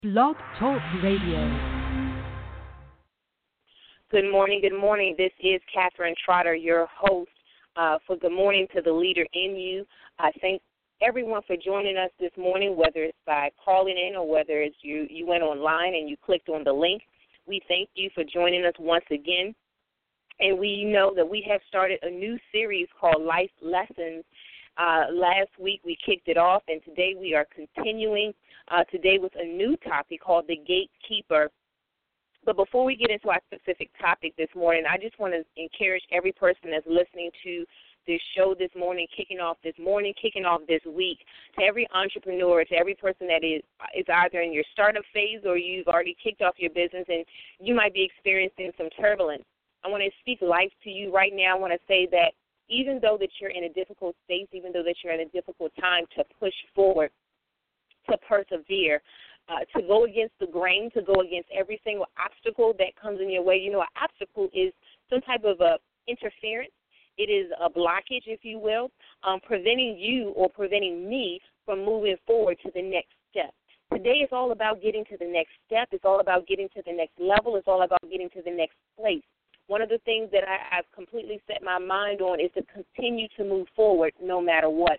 Blog Talk Radio. Good morning, good morning. This is Catherine Trotter, your host for Good Morning to the Leader in You. I thank everyone for joining us this morning, whether it's by calling in or whether it's you went online and you clicked on the link. We thank you for joining us once again. And we know that we have started a new series called Life Lessons. Last week we kicked it off, and today we are continuing today with a new topic called The Gatekeeper. But before we get into our specific topic this morning, I just want to encourage every person that's listening to this show this morning, kicking off this week, to every entrepreneur, to every person that is either in your startup phase or you've already kicked off your business and you might be experiencing some turbulence. I want to speak life to you right now. I want to say that even though that you're in a difficult space, even though that you're in a difficult time, to push forward, to persevere, to go against the grain, to go against every single obstacle that comes in your way. You know, an obstacle is some type of a interference. It is a blockage, if you will, preventing you or preventing me from moving forward to the next step. Today is all about getting to the next step. It's all about getting to the next level. It's all about getting to the next place. One of the things that I've completely set my mind on is to continue to move forward no matter what.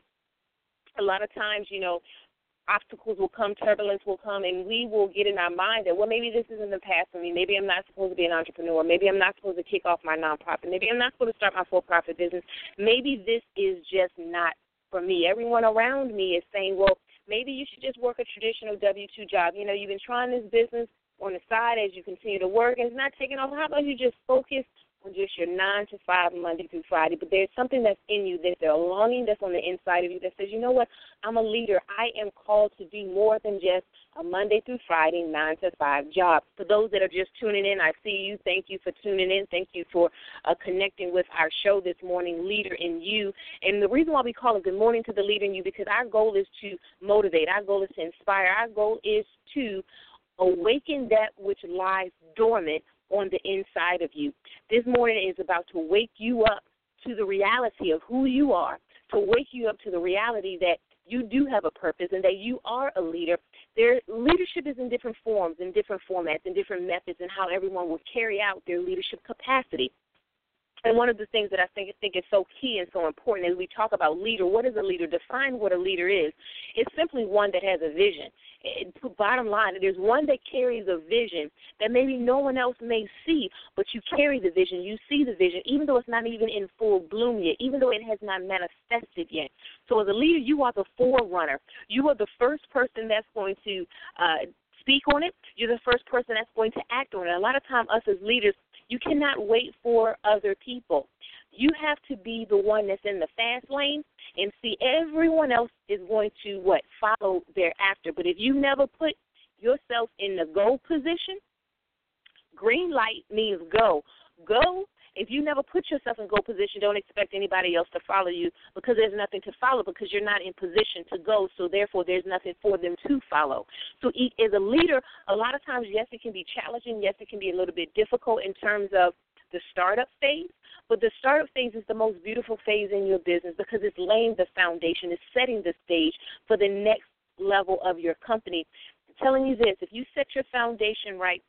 A lot of times, you know, obstacles will come, turbulence will come, and we will get in our mind that, well, maybe this isn't the path for me. Maybe I'm not supposed to be an entrepreneur. Maybe I'm not supposed to kick off my nonprofit. Maybe I'm not supposed to start my for-profit business. Maybe this is just not for me. Everyone around me is saying, well, maybe you should just work a traditional W-2 job. You know, you've been trying this business on the side as you continue to work, and it's not taking off. How about you just focus on just your 9 to 5 Monday through Friday? But there's something that's in you, there's a longing that's on the inside of you that says, you know what, I'm a leader. I am called to do more than just a Monday through Friday 9 to 5 job. For those that are just tuning in, I see you. Thank you for tuning in. Thank you for connecting with our show this morning, Leader in You. And the reason why we call it Good Morning to the Leader in You, because our goal is to motivate. Our goal is to inspire. Our goal is to awaken that which lies dormant on the inside of you. This morning is about to wake you up to the reality of who you are, to wake you up to the reality that you do have a purpose and that you are a leader. Leadership is in different forms, in different formats, in different methods, and how everyone will carry out their leadership capacity. And one of the things that I think is so key and so important as we talk about leader, what is a leader? Define what a leader is. It's simply one that has a vision. Bottom line, there's one that carries a vision that maybe no one else may see, but you carry the vision. You see the vision, even though it's not even in full bloom yet, even though it has not manifested yet. So as a leader, you are the forerunner. You are the first person that's going to speak on it. You're the first person that's going to act on it. A lot of time, us as leaders, you cannot wait for other people. You have to be the one that's in the fast lane and see everyone else is going to, follow thereafter. But if you never put yourself in the go position, green light means go. Go. If you never put yourself in go position, don't expect anybody else to follow you because there's nothing to follow because you're not in position to go, so therefore there's nothing for them to follow. So as a leader, a lot of times, yes, it can be challenging. Yes, it can be a little bit difficult in terms of the startup phase, but the startup phase is the most beautiful phase in your business because it's laying the foundation, it's setting the stage for the next level of your company. I'm telling you this, if you set your foundation right,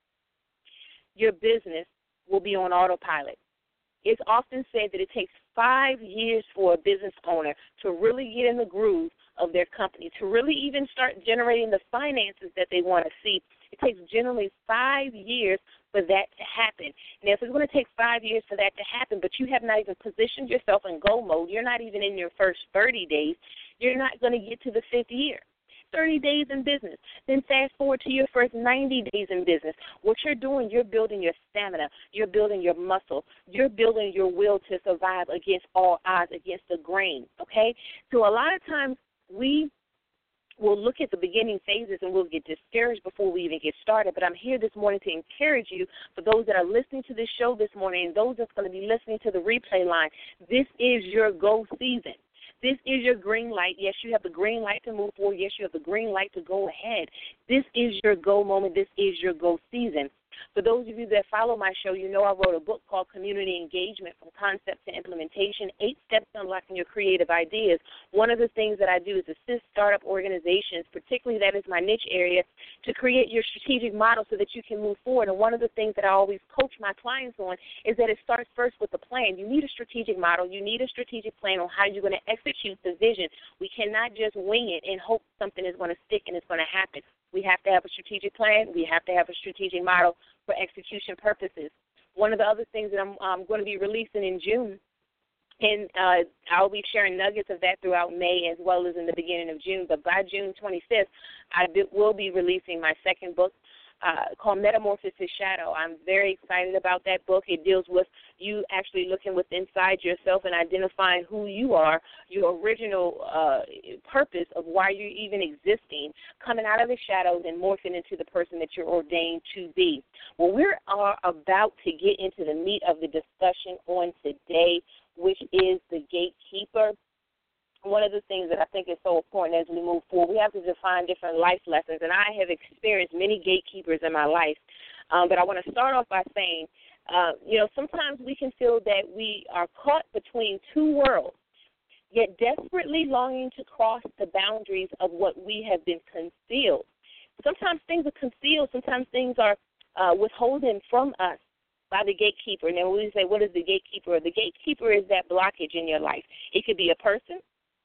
your business will be on autopilot. It's often said that it takes 5 years for a business owner to really get in the groove of their company, to really even start generating the finances that they want to see. It takes generally 5 years for that to happen. Now, if it's going to take 5 years for that to happen, but you have not even positioned yourself in go mode, you're not even in your first 30 days, you're not going to get to the 5th year. 30 days in business. Then fast forward to your first 90 days in business. What you're doing, you're building your stamina. You're building your muscle. You're building your will to survive against all odds, against the grain, okay? So a lot of times we will look at the beginning phases and we'll get discouraged before we even get started. But I'm here this morning to encourage you, for those that are listening to this show this morning and those that's going to be listening to the replay line, this is your go season. This is your green light. Yes, you have the green light to move forward. Yes, you have the green light to go ahead. This is your go moment. This is your go season. For those of you that follow my show, you know I wrote a book called Community Engagement from Concept to Implementation, 8 Steps to Unlocking Your Creative Ideas. One of the things that I do is assist startup organizations, particularly that is my niche area, to create your strategic model so that you can move forward. And one of the things that I always coach my clients on is that it starts first with a plan. You need a strategic model. You need a strategic plan on how you're going to execute the vision. We cannot just wing it and hope something is going to stick and it's going to happen. We have to have a strategic plan. We have to have a strategic model for execution purposes. One of the other things that I'm going to be releasing in June, and I'll be sharing nuggets of that throughout May as well as in the beginning of June, but by June 25th, I will be releasing my second book called Metamorphosis Shadow. I'm very excited about that book. It deals with you actually looking within inside yourself and identifying who you are, your original purpose of why you're even existing, coming out of the shadows and morphing into the person that you're ordained to be. Well, we are about to get into the meat of the discussion on today, which is the gatekeeper. One of the things that I think is so important as we move forward, we have to define different life lessons, and I have experienced many gatekeepers in my life. But I want to start off by saying, sometimes we can feel that we are caught between two worlds, yet desperately longing to cross the boundaries of what we have been concealed. Sometimes things are concealed. Sometimes things are withholding from us by the gatekeeper. And then we say, what is the gatekeeper? The gatekeeper is that blockage in your life. It could be a person.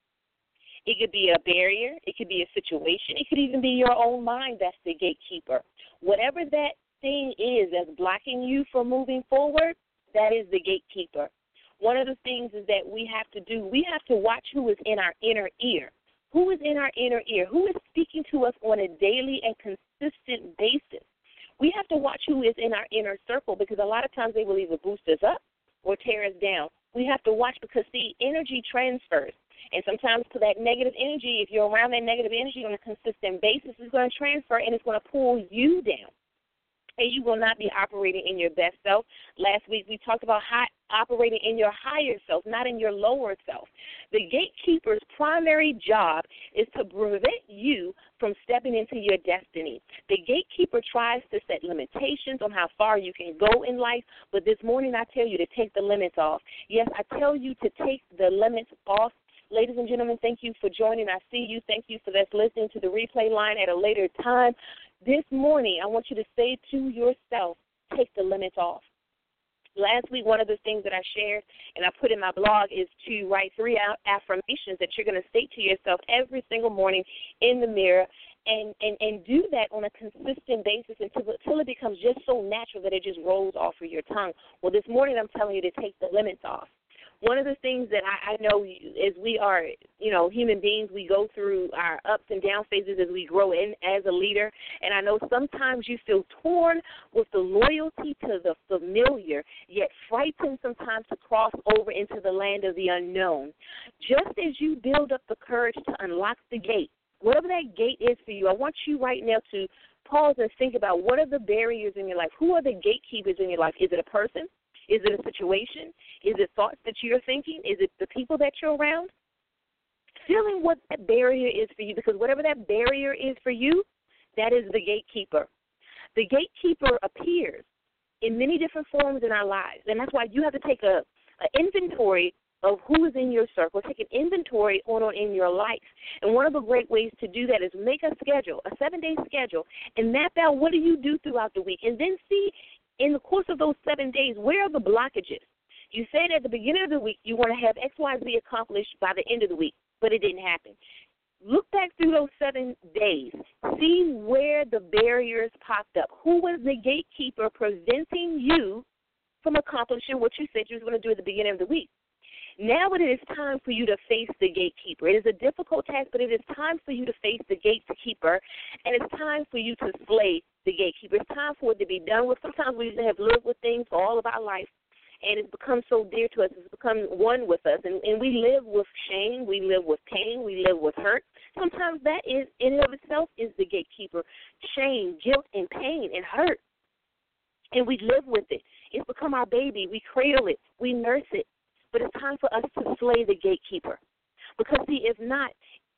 It could be a barrier. It could be a situation. It could even be your own mind that's the gatekeeper. Whatever that thing is that's blocking you from moving forward, that is the gatekeeper. One of the things is that we have to do, we have to watch who is in our inner ear. Who is in our inner ear? Who is speaking to us on a daily and consistent basis? We have to watch who is in our inner circle because a lot of times they will either boost us up or tear us down. We have to watch because, see, energy transfers. And sometimes to that negative energy, if you're around that negative energy on a consistent basis, it's going to transfer and it's going to pull you down. And you will not be operating in your best self. Last week we talked about operating in your higher self, not in your lower self. The gatekeeper's primary job is to prevent you from stepping into your destiny. The gatekeeper tries to set limitations on how far you can go in life, but this morning I tell you to take the limits off. Yes, I tell you to take the limits off. Ladies and gentlemen, thank you for joining. I see you. Thank you for that's listening to the replay line at a later time. This morning, I want you to say to yourself, take the limits off. Last week, one of the things that I shared and I put in my blog is to write 3 affirmations that you're going to state to yourself every single morning in the mirror and do that on a consistent basis until it becomes just so natural that it just rolls off of your tongue. Well, this morning I'm telling you to take the limits off. One of the things that I know as we are, human beings, we go through our ups and down phases as we grow in as a leader. And I know sometimes you feel torn with the loyalty to the familiar, yet frightened sometimes to cross over into the land of the unknown. Just as you build up the courage to unlock the gate, whatever that gate is for you, I want you right now to pause and think about what are the barriers in your life? Who are the gatekeepers in your life? Is it a person? Is it a situation? Is it thoughts that you're thinking? Is it the people that you're around? Feeling what that barrier is for you, because whatever that barrier is for you, that is the gatekeeper. The gatekeeper appears in many different forms in our lives, and that's why you have to take an inventory of who is in your circle, take an inventory on in your life. And one of the great ways to do that is make a schedule, a 7-day schedule, and map out what do you do throughout the week, and then see in the course of those 7 days, where are the blockages? You said at the beginning of the week you want to have X, Y, Z accomplished by the end of the week, but it didn't happen. Look back through those 7 days. See where the barriers popped up. Who was the gatekeeper preventing you from accomplishing what you said you were going to do at the beginning of the week? Now it is time for you to face the gatekeeper. It is a difficult task, but it is time for you to face the gatekeeper, and it's time for you to slay the gatekeeper. It's time for it to be done with. Sometimes we have lived with things for all of our life, and it's become so dear to us. It's become one with us, and we live with shame. We live with pain. We live with hurt. Sometimes that is, in and of itself, is the gatekeeper. Shame, guilt, and pain, and hurt, and we live with it. It's become our baby. We cradle it. We nurse it. But it's time for us to slay the gatekeeper. Because, see, if not,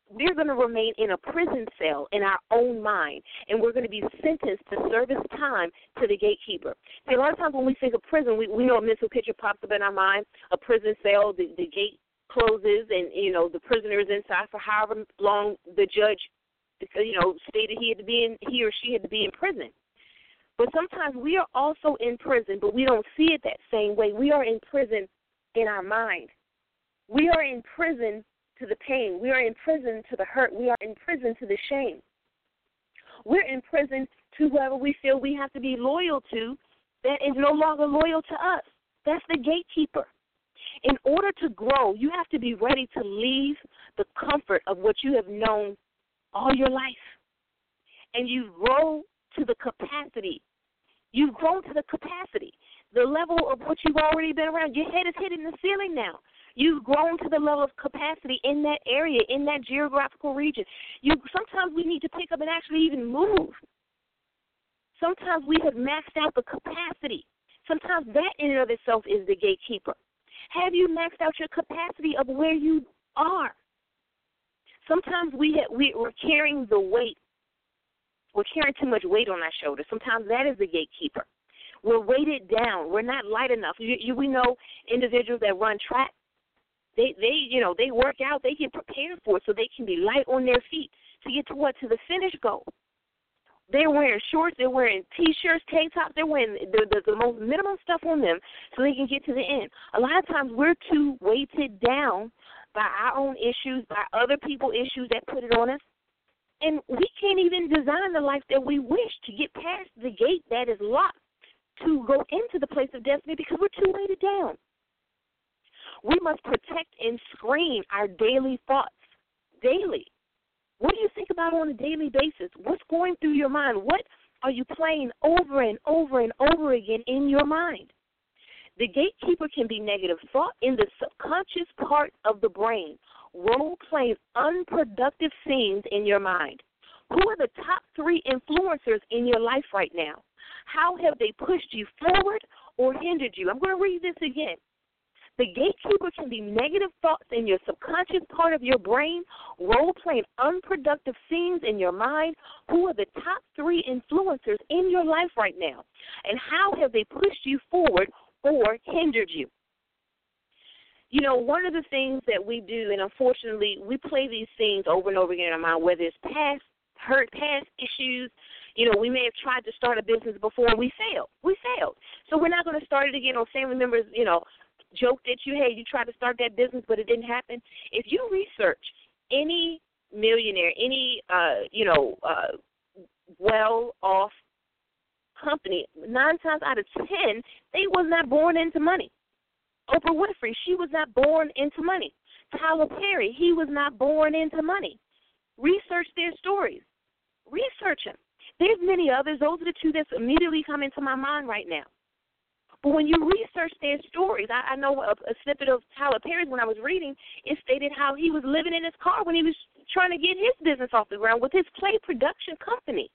we're going to remain in a prison cell in our own mind, and we're going to be sentenced to service time to the gatekeeper. See, a lot of times when we think of prison, we know a mental picture pops up in our mind, a prison cell, the gate closes, and, the prisoner is inside for however long the judge, stated he or she had to be in prison. But sometimes we are also in prison, but we don't see it that same way. We are in prison in our mind. We are in prison to the pain. We are in prison to the hurt. We are in prison to the shame. We're in prison to whoever we feel we have to be loyal to that is no longer loyal to us. That's the gatekeeper. In order to grow, you have to be ready to leave the comfort of what you have known all your life. And you grow to the capacity. You've grown to the capacity, the level of what you've already been around. Your head is hitting the ceiling now. You've grown to the level of capacity in that area, in that geographical region. Sometimes we need to pick up and actually even move. Sometimes we have maxed out the capacity. Sometimes that in and of itself is the gatekeeper. Have you maxed out your capacity of where you are? Sometimes we're carrying the weight. We're carrying too much weight on our shoulders. Sometimes that is the gatekeeper. We're weighted down. We're not light enough. We know individuals that run track. They work out. They get prepared for it so they can be light on their feet to get to what? To the finish goal. They're wearing shorts. They're wearing T-shirts, tank tops. They're wearing the most minimum stuff on them so they can get to the end. A lot of times we're too weighted down by our own issues, by other people's issues that put it on us. And we can't even design the life that we wish to get past the gate that is locked to go into the place of destiny because we're too weighted down. We must protect and screen our daily thoughts daily. What do you think about on a daily basis? What's going through your mind? What are you playing over and over and over again in your mind? The gatekeeper can be negative thought in the subconscious part of the brain, role-playing unproductive scenes in your mind. Who are the top 3 influencers in your life right now? How have they pushed you forward or hindered you? I'm going to read this again. The gatekeeper can be negative thoughts in your subconscious part of your brain, role-playing unproductive scenes in your mind. Who are the top 3 influencers in your life right now? And how have they pushed you forward or hindered you? One of the things that we do, and unfortunately we play these scenes over and over again in our mind, whether it's past hurt, past issues. We may have tried to start a business before and we failed. So we're not going to start it again. Or family members, joked at you, hey, you tried to start that business, but it didn't happen. If you research any millionaire, any, well-off company, 9 times out of 10, they was not born into money. Oprah Winfrey, she was not born into money. Tyler Perry, he was not born into money. Research their stories. Research them. There's many others. Those are the 2 that immediately come into my mind right now. But when you research their stories, I know a snippet of Tyler Perry's when I was reading, it stated how he was living in his car when he was trying to get his business off the ground with his play production company.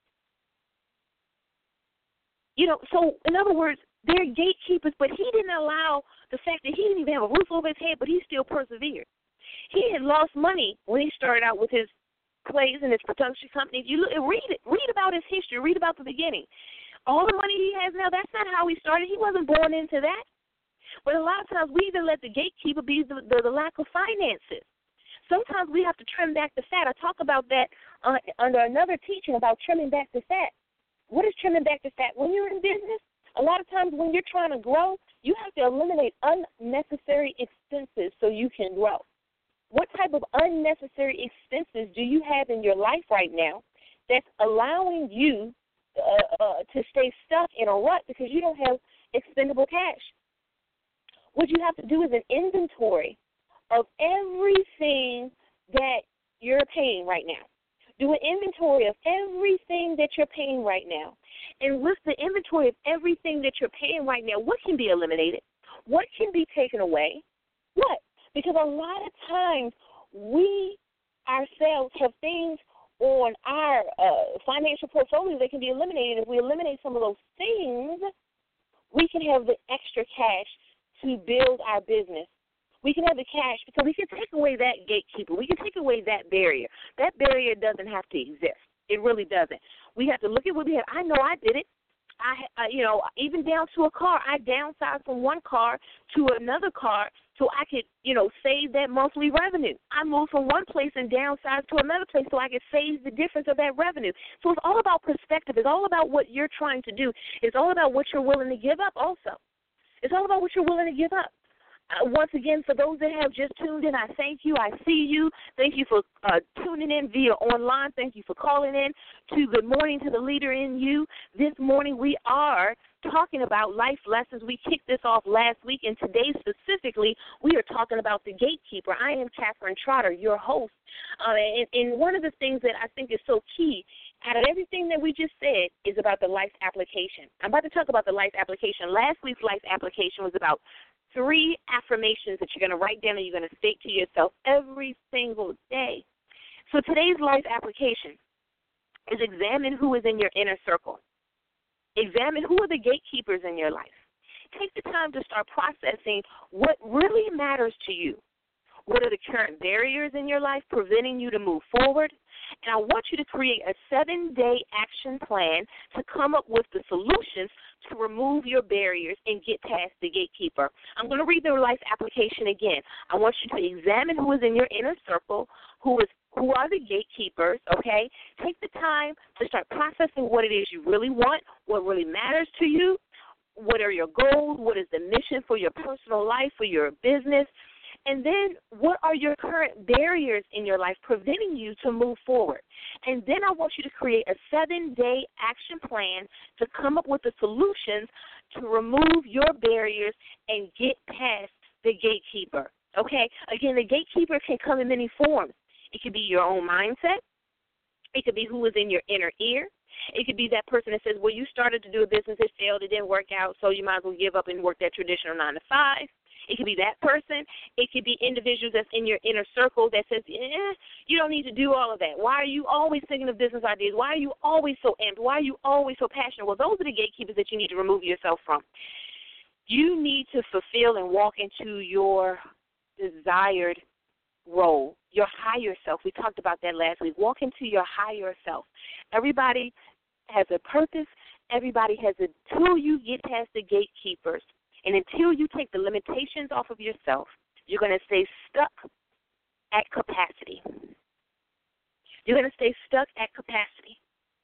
So in other words, they're gatekeepers, but he didn't allow the fact that he didn't even have a roof over his head, but he still persevered. He had lost money when he started out with his plays and his production company. If you read about his history, read about the beginning. All the money he has now, that's not how he started. He wasn't born into that. But a lot of times we even let the gatekeeper be the lack of finances. Sometimes we have to trim back the fat. I talk about that under another teaching about trimming back the fat. What is trimming back the fat? When you're in business, a lot of times when you're trying to grow, you have to eliminate unnecessary expenses so you can grow. What type of unnecessary expenses do you have in your life right now that's allowing you to stay stuck in a rut because you don't have expendable cash? What you have to do is an inventory of everything that you're paying right now. Do an inventory of everything that you're paying right now. And with the inventory of everything that you're paying right now, what can be eliminated? What can be taken away? What? Because a lot of times we ourselves have things on our financial portfolio that can be eliminated. If we eliminate some of those things, we can have the extra cash to build our business. We can have the cash, so we can take away that gatekeeper. We can take away that barrier. That barrier doesn't have to exist. It really doesn't. We have to look at what we have. I know I did it. Even down to a car. I downsized from one car to another car so I could, save that monthly revenue. I moved from one place and downsized to another place so I could save the difference of that revenue. So it's all about perspective. It's all about what you're trying to do. It's all about what you're willing to give up also. It's all about what you're willing to give up. Once again, for those that have just tuned in, I thank you. I see you. Thank you for tuning in via online. Thank you for calling in to Good Morning to the Leader in You. This morning we are talking about life lessons. We kicked this off last week, and today specifically we are talking about the gatekeeper. I am Catherine Trotter, your host. And one of the things that I think is so key out of everything that we just said is about the life application. I'm about to talk about the life application. Last week's life application was about 3 affirmations that you're going to write down and you're going to state to yourself every single day. So today's life application is examine who is in your inner circle. Examine who are the gatekeepers in your life. Take the time to start processing what really matters to you. What are the current barriers in your life preventing you to move forward? And I want you to create a 7-day action plan to come up with the solutions to remove your barriers and get past the gatekeeper. I'm going to read the life application again. I want you to examine who is in your inner circle, who are the gatekeepers, okay? Take the time to start processing what it is you really want, what really matters to you, what are your goals, what is the mission for your personal life, for your business, and then what are your current barriers in your life preventing you to move forward? And then I want you to create a 7-day action plan to come up with the solutions to remove your barriers and get past the gatekeeper. Okay? Again, the gatekeeper can come in many forms. It could be your own mindset. It could be who is in your inner ear. It could be that person that says, well, you started to do a business, it failed, it didn't work out, so you might as well give up and work that traditional 9 to 5. It could be that person. It could be individuals that's in your inner circle that says, you don't need to do all of that. Why are you always thinking of business ideas? Why are you always so amped? Why are you always so passionate? Well, those are the gatekeepers that you need to remove yourself from. You need to fulfill and walk into your desired role, your higher self. We talked about that last week. Walk into your higher self. Everybody has a purpose. Everybody has until you get past the gatekeepers. And until you take the limitations off of yourself, you're going to stay stuck at capacity. You're going to stay stuck at capacity.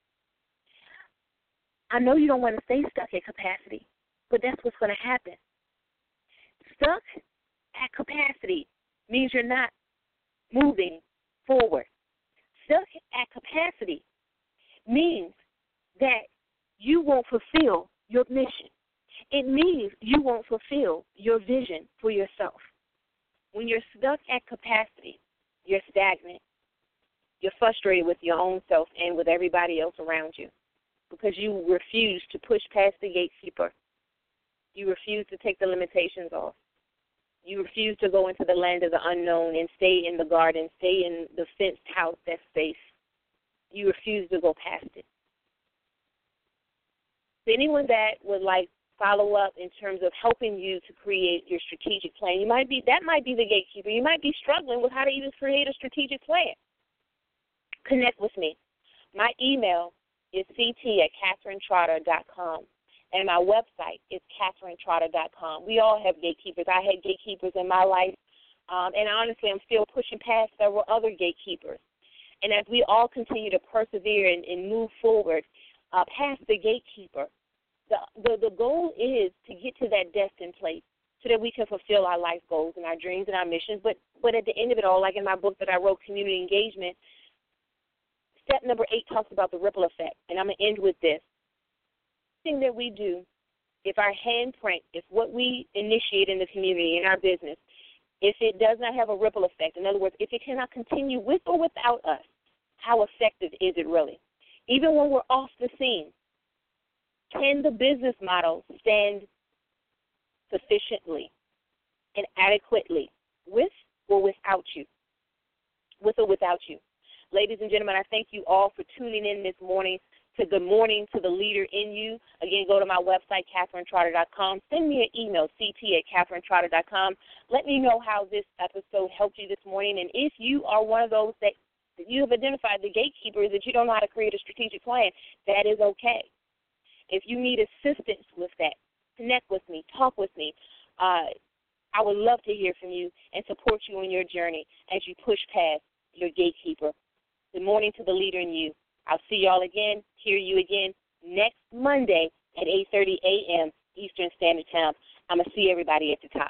I know you don't want to stay stuck at capacity, but that's what's going to happen. Stuck at capacity means you're not moving forward. Stuck at capacity means that you won't fulfill your mission. It means you won't fulfill your vision for yourself. When you're stuck at capacity, you're stagnant. You're frustrated with your own self and with everybody else around you because you refuse to push past the gatekeeper. You refuse to take the limitations off. You refuse to go into the land of the unknown and stay in the garden, stay in the fenced house that's safe. You refuse to go past it. So anyone that would like follow up in terms of helping you to create your strategic plan. That might be the gatekeeper. You might be struggling with how to even create a strategic plan. Connect with me. My email is ct@catherinetrotter.com, and my website is catherinetrotter.com. We all have gatekeepers. I had gatekeepers in my life, and honestly, I'm still pushing past several other gatekeepers. And as we all continue to persevere and move forward past the gatekeeper, the goal is to get to that destined place so that we can fulfill our life goals and our dreams and our missions. But at the end of it all, like in my book that I wrote, Community Engagement, step number 8 talks about the ripple effect. And I'm going to end with this. Everything that we do, if our handprint, if what we initiate in the community, in our business, if it does not have a ripple effect, in other words, if it cannot continue with or without us, how effective is it really? Even when we're off the scene, can the business model stand sufficiently and adequately with or without you? With or without you. Ladies and gentlemen, I thank you all for tuning in this morning to Good Morning to the Leader in You. Again, go to my website, KatherineTrotter.com. Send me an email, ct@KatherineTrotter.com. Let me know how this episode helped you this morning. And if you are one of those that you have identified, the gatekeepers, that you don't know how to create a strategic plan, that is okay. If you need assistance with that, connect with me, talk with me. I would love to hear from you and support you on your journey as you push past your gatekeeper. Good morning to the leader in you. I'll see y'all again, hear you again next Monday at 8:30 a.m. Eastern Standard Time. I'm going to see everybody at the top.